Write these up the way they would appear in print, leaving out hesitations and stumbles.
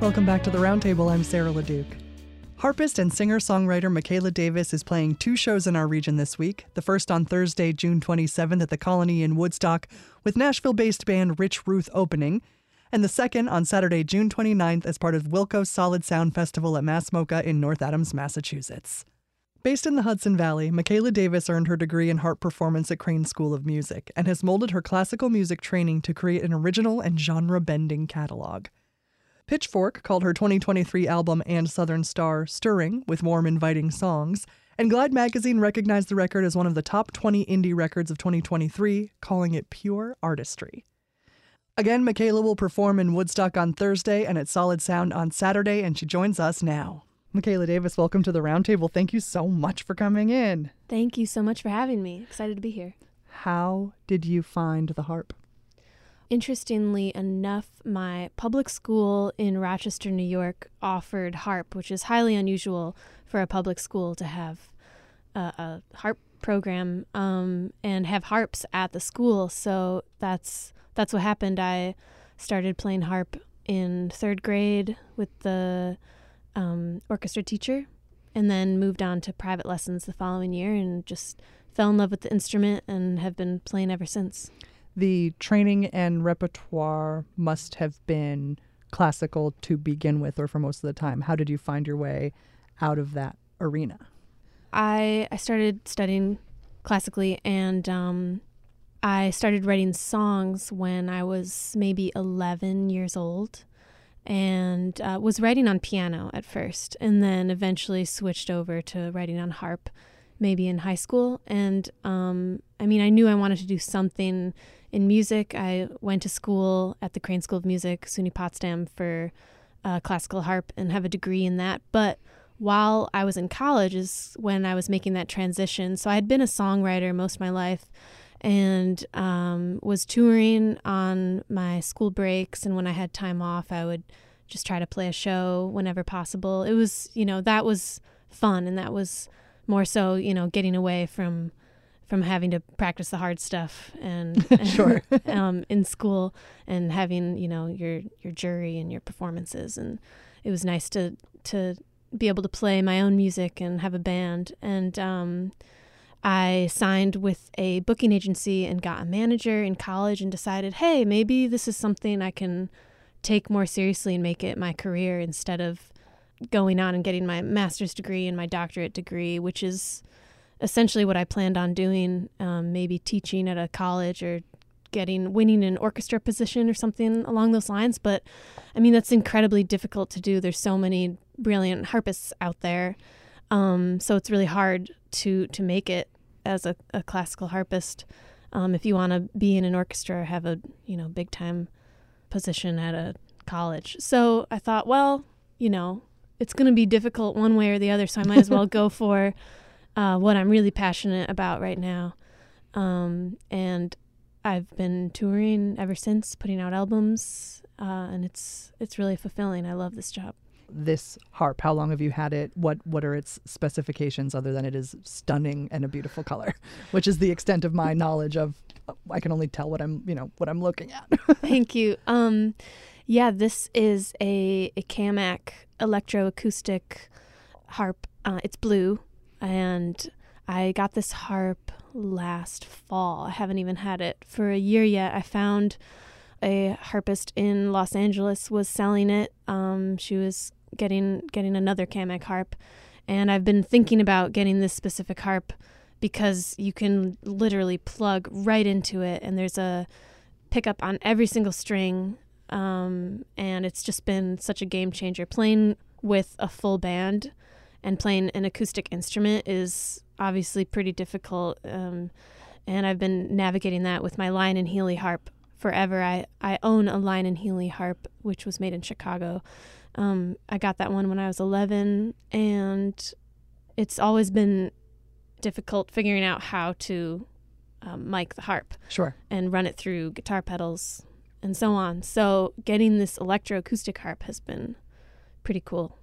Welcome back to the Roundtable. I'm Sarah LeDuc. Harpist and singer-songwriter Michaela Davis is playing 2 shows in our region this week. The first on Thursday, June 27th at the Colony in Woodstock, with Nashville-based band Rich Ruth opening. And the second on Saturday, June 29th, as part of Wilco Solid Sound Festival at Massmocha in North Adams, Massachusetts. Based in the Hudson Valley, Michaela Davis earned her degree in harp performance at Crane School of Music and has molded her classical music training to create an original and genre-bending catalog. Pitchfork called her 2023 album And Southern Star stirring, with warm, inviting songs, and Glide magazine recognized the record as one of the top 20 indie records of 2023, calling it pure artistry. Again, Michaela will perform in Woodstock on Thursday and at Solid Sound on Saturday, and she joins us now. Michaela Davis, welcome to the Roundtable. Thank you so much for coming in. Thank you so much for having me. Excited to be here. How did you find the harp? Interestingly enough, my public school in Rochester, New York offered harp, which is highly unusual for a public school to have a harp program and have harps at the school. So that's what happened. I started playing harp in 3rd grade with the orchestra teacher, and then moved on to private lessons the following year and just fell in love with the instrument and have been playing ever since. The training and repertoire must have been classical to begin with, or for most of the time. How did you find your way out of that arena? I started studying classically, and I started writing songs when I was maybe 11 years old, and was writing on piano at first, and then eventually switched over to writing on harp, maybe in high school. And I knew I wanted to do something in music. I went to school at the Crane School of Music, SUNY Potsdam, for classical harp and have a degree in that. But while I was in college is when I was making that transition. So I had been a songwriter most of my life, and was touring on my school breaks, and when I had time off, I would just try to play a show whenever possible. It was, that was fun, and that was more so, getting away from having to practice the hard stuff and Sure. in school, and having, your jury and your performances. And it was nice to be able to play my own music and have a band. And I signed with a booking agency and got a manager in college and decided, hey, maybe this is something I can take more seriously and make it my career instead of going on and getting my master's degree and my doctorate degree, which is essentially what I planned on doing, maybe teaching at a college or winning an orchestra position or something along those lines. But that's incredibly difficult to do. There's so many brilliant harpists out there. So it's really hard to make it as a classical harpist if you want to be in an orchestra or have a big time position at a college. So I thought, well, it's going to be difficult one way or the other, so I might as well go for what I'm really passionate about right now. And I've been touring ever since, putting out albums, and it's really fulfilling. I love this job. This harp, how long have you had it? What are its specifications, other than it is stunning and a beautiful color, which is the extent of my knowledge of. I can only tell what I'm looking at. Thank you. This is a Camac electroacoustic harp. It's blue, and I got this harp last fall. I haven't even had it for a year yet. I found a harpist in Los Angeles was selling it. She was getting another Camac harp, and I've been thinking about getting this specific harp because you can literally plug right into it, and there's a pickup on every single string, and it's just been such a game changer. Playing with a full band and playing an acoustic instrument is obviously pretty difficult, and I've been navigating that with my Lyon & Healy harp forever. I own a Lyon & Healy harp, which was made in Chicago. I got that one when I was 11, and it's always been difficult figuring out how to mic the harp. Sure. And run it through guitar pedals and so on. So getting this electroacoustic harp has been pretty cool.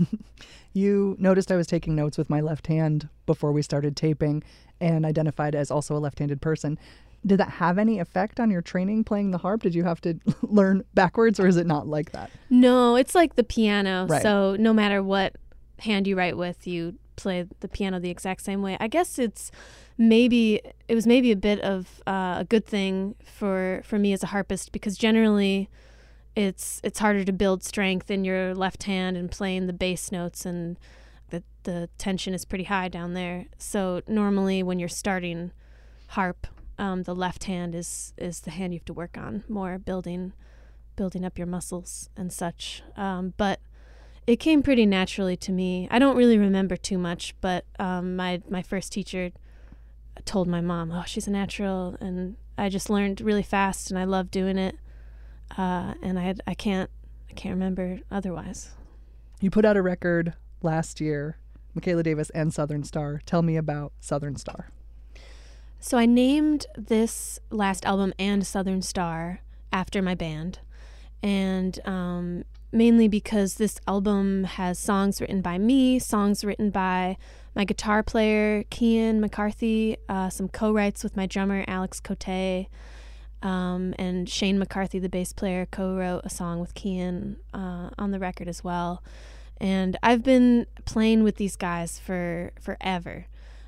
You noticed I was taking notes with my left hand before we started taping and identified as also a left-handed person. Did that have any effect on your training playing the harp? Did you have to learn backwards, or is it not like that? No, it's like the piano. Right. So no matter what hand you write with, you play the piano the exact same way. I guess it was maybe a bit of a good thing for me as a harpist, because generally it's harder to build strength in your left hand and playing the bass notes, and the tension is pretty high down there. So normally when you're starting harp, the left hand is the hand you have to work on more, building up your muscles and such. But it came pretty naturally to me. I don't really remember too much, but my first teacher told my mom, "Oh, she's a natural," and I just learned really fast, and I love doing it. And I can't remember otherwise. You put out a record last year, Michaela Davis and Southern Star. Tell me about Southern Star. So I named this last album And Southern Star after my band, and mainly because this album has songs written by me, songs written by my guitar player, Kian McCarthy, some co-writes with my drummer, Alex Cote, and Shane McCarthy, the bass player, co-wrote a song with Kian on the record as well. And I've been playing with these guys for forever.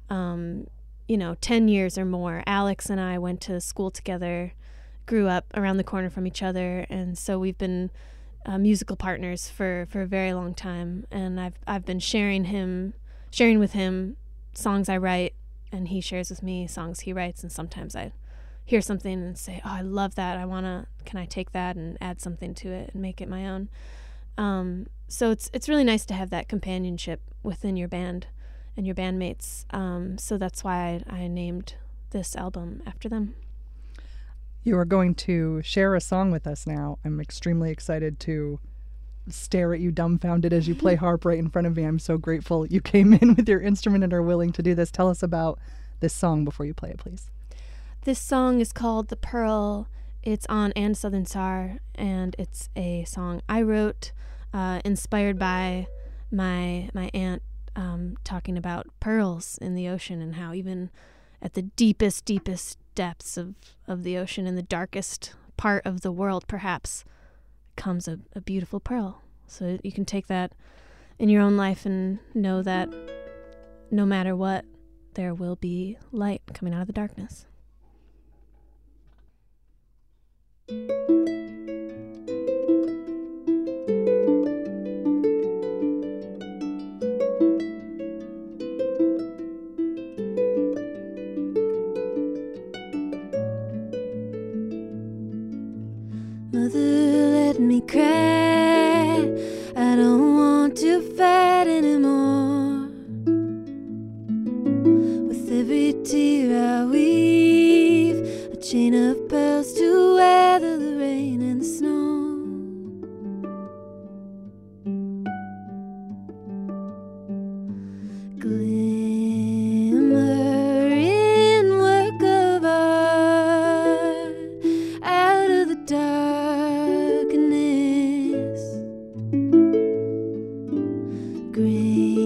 10 years or more. Alex and I went to school together, grew up around the corner from each other, and so we've been musical partners for a very long time. And I've been sharing with him songs I write, and he shares with me songs he writes. And sometimes I hear something and say, "Oh, I love that. Can I take that and add something to it and make it my own?" So it's really nice to have that companionship within your band and your bandmates. So that's why I named this album after them. You are going to share a song with us now. I'm extremely excited to stare at you dumbfounded as you play harp right in front of me. I'm so grateful you came in with your instrument and are willing to do this. Tell us about this song before you play it, please. This song is called The Pearl. It's on And Southern Star, and it's a song I wrote, inspired by my aunt talking about pearls in the ocean, and how even at the deepest depths of the ocean, in the darkest part of the world perhaps, comes a beautiful pearl. So you can take that in your own life and know that no matter what, there will be light coming out of the darkness. Mother, let me cry. I don't want to fight anymore. With every tear I weave a chain of pearls to weather the rain and the snow. Glimmering work of art out of the darkness. Green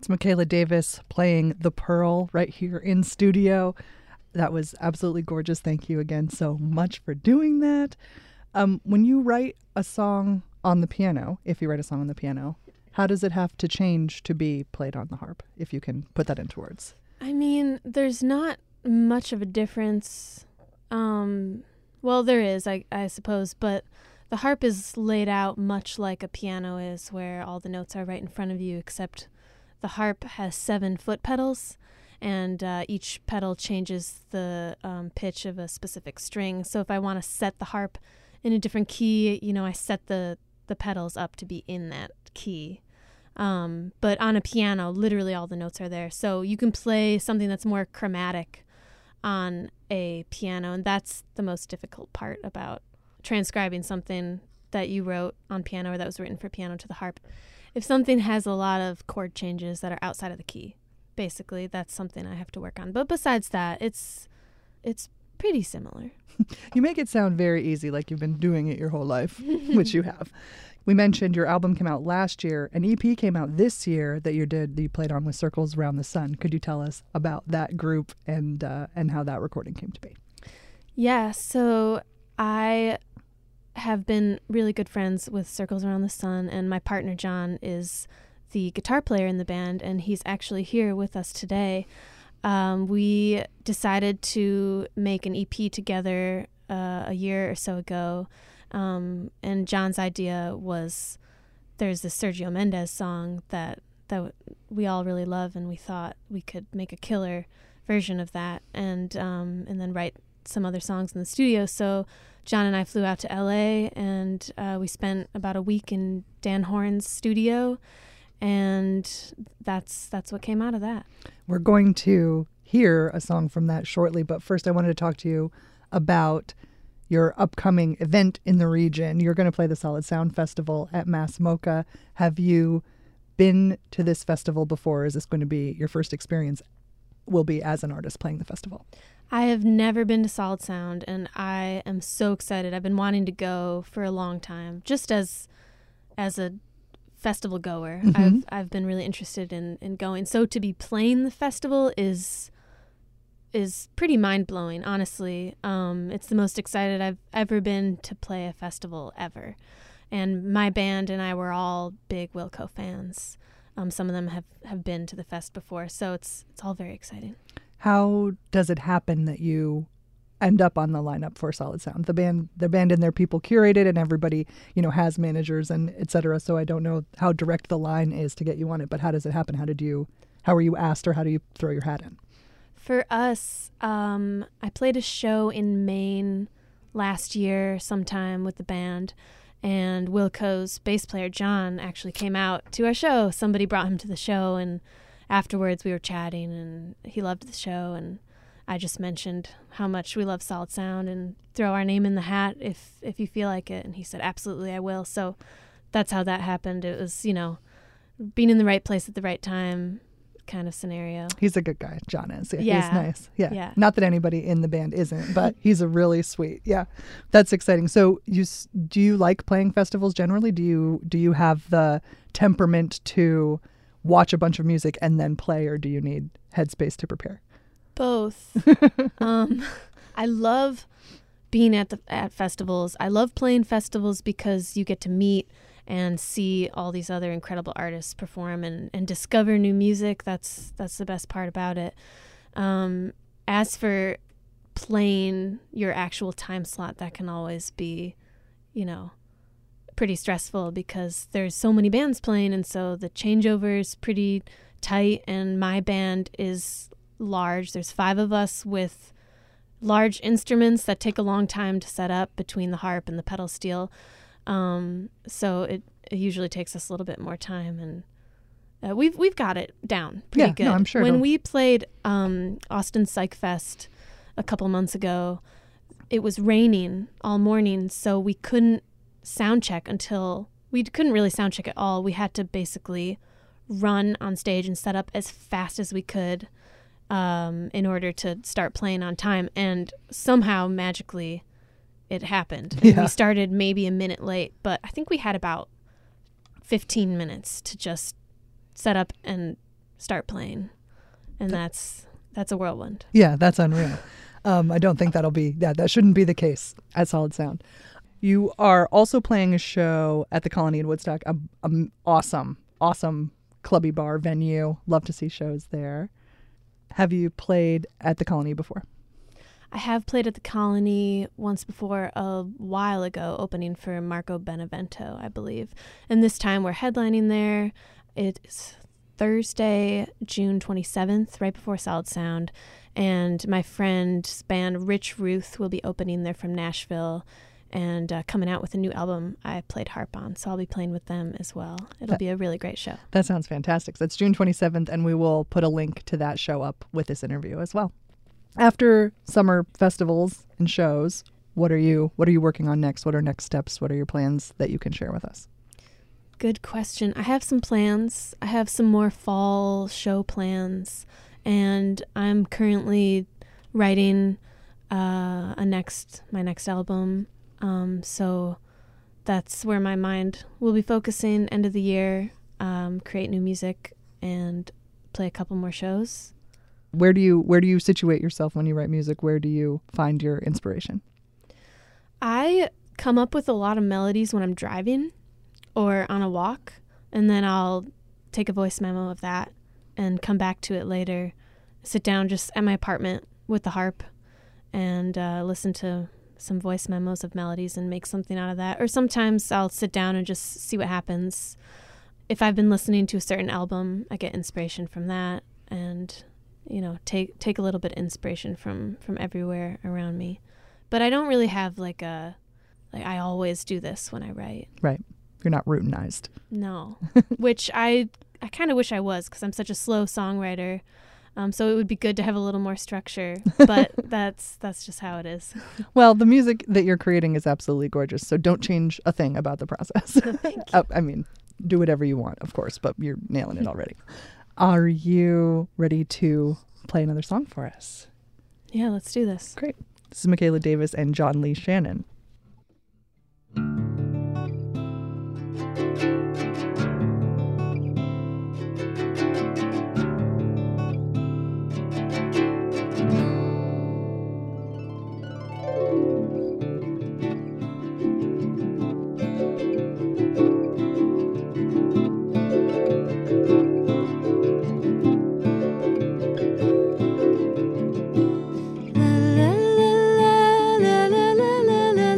It's Michaela Davis playing The Pearl right here in studio. That was absolutely gorgeous. Thank you again so much for doing that. When you write a song on the piano, if you write a song on the piano, how does it have to change to be played on the harp, if you can put that into words? I mean, there's not much of a difference. Well, there is, I suppose, but the harp is laid out much like a piano is, where all the notes are right in front of you, except the harp has 7 foot pedals, and each pedal changes the pitch of a specific string. So if I want to set the harp in a different key, I set the pedals up to be in that key. But on a piano, literally all the notes are there. So you can play something that's more chromatic on a piano, and that's the most difficult part about transcribing something that you wrote on piano or that was written for piano to the harp. If something has a lot of chord changes that are outside of the key, basically, that's something I have to work on. But besides that, it's pretty similar. You make it sound very easy, like you've been doing it your whole life, which you have. We mentioned your album came out last year. An EP came out this year that you played on with Circles Around the Sun. Could you tell us about that group and how that recording came to be? Yeah, so I have been really good friends with Circles Around the Sun, and my partner John is the guitar player in the band, and he's actually here with us today. We decided to make an EP together a year or so ago, and John's idea was there's this Sergio Mendes song that we all really love, and we thought we could make a killer version of that, and then write some other songs in the studio. So John and I flew out to LA, and we spent about a week in Dan Horn's studio, and that's what came out of that. We're going to hear a song from that shortly, but first I wanted to talk to you about your upcoming event in the region. You're going to play the Solid Sound Festival at Mass MoCA. Have you been to this festival before? Is this going to be your first experience, will be as an artist playing the festival? I have never been to Solid Sound, and I am so excited. I've been wanting to go for a long time, just as a festival goer. Mm-hmm. I've been really interested in going. So to be playing the festival is pretty mind-blowing, honestly. It's the most excited I've ever been to play a festival ever. And my band and I were all big Wilco fans. Some of them have been to the fest before, so it's all very exciting. How does it happen that you end up on the lineup for Solid Sound? The band and their people curate it, and everybody, has managers and et cetera. So I don't know how direct the line is to get you on it, but how does it happen? How were you asked, or how do you throw your hat in? For us, I played a show in Maine last year sometime with the band, and Wilco's bass player, John, actually came out to our show. Somebody brought him to the show, and afterwards we were chatting, and he loved the show, and I just mentioned how much we love Solid Sound and throw our name in the hat if you feel like it, and he said, absolutely, I will. So that's how that happened. It was, being in the right place at the right time kind of scenario. He's a good guy, John is. Yeah. He's nice. Yeah. Not that anybody in the band isn't, but he's a really sweet. Yeah. That's exciting. So do you like playing festivals generally? Do you have the temperament to watch a bunch of music and then play, or do you need headspace to prepare? Both. I love being at festivals. I love playing festivals because you get to meet and see all these other incredible artists perform and discover new music. That's the best part about it. As for playing your actual time slot, that can always be, pretty stressful because there's so many bands playing, and so the changeover is pretty tight, and my band is large. There's 5 of us with large instruments that take a long time to set up between the harp and the pedal steel. So it usually takes us a little bit more time, and we've got it down pretty good. No, I'm sure. When we played Austin Psych Fest a couple months ago, it was raining all morning, so we couldn't sound check we couldn't really sound check at all. We had to basically run on stage and set up as fast as we could in order to start playing on time, and somehow magically it happened. And we started maybe a minute late, but I think we had about 15 minutes to just set up and start playing, and that's a whirlwind. Yeah, that's unreal. I don't think that shouldn't be the case at Solid Sound. You are also playing a show at the Colony in Woodstock, a awesome clubby bar venue. Love to see shows there. Have you played at the Colony before? I have played at the Colony once before, a while ago, opening for Marco Benevento, I believe. And this time we're headlining there. It's Thursday, June 27th, right before Solid Sound. And my friend's band, Rich Ruth, will be opening there from Nashville and coming out with a new album I played harp on. So I'll be playing with them as well. It'll be a really great show. That sounds fantastic. That's June 27th, and we will put a link to that show up with this interview as well. After summer festivals and shows, what are you working on next? What are next steps? What are your plans that you can share with us? Good question. I have some plans. I have some more fall show plans, and I'm currently writing my next album. So that's where my mind will be focusing end of the year, create new music and play a couple more shows. Where do you situate yourself when you write music? Where do you find your inspiration? I come up with a lot of melodies when I'm driving or on a walk, and then I'll take a voice memo of that and come back to it later, sit down just at my apartment with the harp and listen to some voice memos of melodies and make something out of that. Or sometimes I'll sit down and just see what happens. If I've been listening to a certain album, I get inspiration from that, and take a little bit of inspiration from everywhere around me. But I don't really have I always do this when I write. Right. You're not routinized. No. Which I kind of wish I was, because I'm such a slow songwriter. So it would be good to have a little more structure, but that's just how it is. Well, the music that you're creating is absolutely gorgeous, so don't change a thing about the process. Thank you. I mean, do whatever you want, of course, but you're nailing it already. Are you ready to play another song for us? Yeah, let's do this. Great. This is Michaela Davis and John Lee Shannon. La la la la la la la la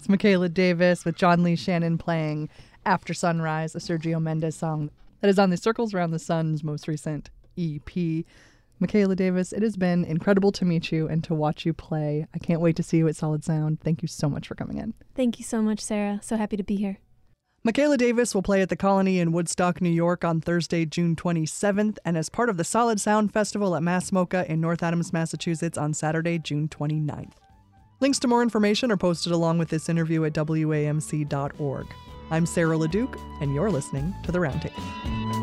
It's Michaela Davis with John Lee Shannon playing After Sunrise, a Sergio Mendes song that is on the Circles Around the Sun's most recent EP. Michaela Davis, it has been incredible to meet you and to watch you play. I can't wait to see you at Solid Sound. Thank you so much for coming in. Thank you so much, Sarah. So happy to be here. Michaela Davis will play at the Colony in Woodstock, New York on Thursday, June 27th, and as part of the Solid Sound Festival at Mass MoCA in North Adams, Massachusetts on Saturday, June 29th. Links to more information are posted along with this interview at WAMC.org. I'm Sarah LeDuc, and you're listening to The Roundtable.